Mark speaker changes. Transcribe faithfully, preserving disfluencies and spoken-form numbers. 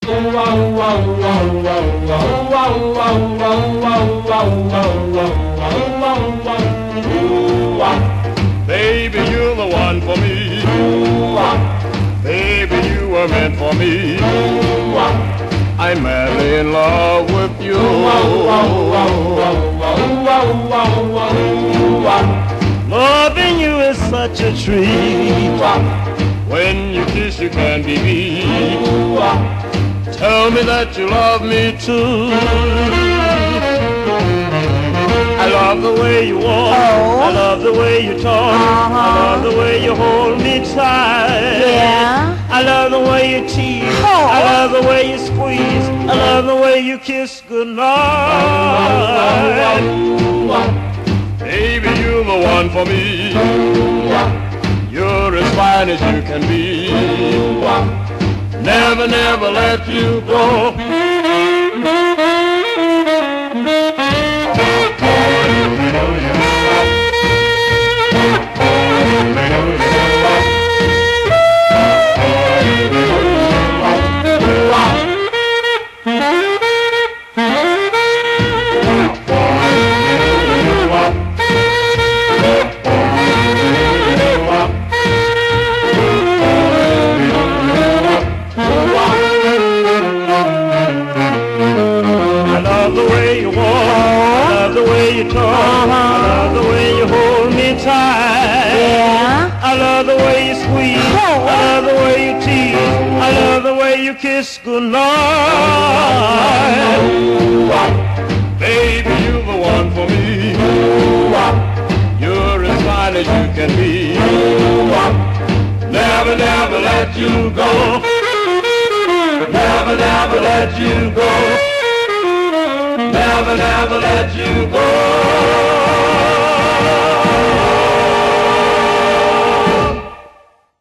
Speaker 1: Baby, you're the one for me. Baby, you were meant for me. I'm madly in love with you. Loving you is such a treat. When you kiss, you can't be beat. Tell me that you love me too. I love the way you walk,
Speaker 2: Oh.
Speaker 1: I love the way you talk,
Speaker 2: Uh-huh.
Speaker 1: I love the way you hold me tight.
Speaker 2: Yeah.
Speaker 1: I love the way you tease,
Speaker 2: Oh.
Speaker 1: I love the way you squeeze, I love the way you kiss goodnight. Baby, you're the one for me. You're as fine as you can be. Never, never let you go. You talk,
Speaker 2: uh-huh.
Speaker 1: I love the way you hold me tight.
Speaker 2: Yeah.
Speaker 1: I love the way you squeeze,
Speaker 2: Oh.
Speaker 1: I love the way you tease, I love the way you kiss goodnight. Baby, you're the one for me. You're as fine as you can be. Never, never let you go. Never, never let you go. Never, never let you go.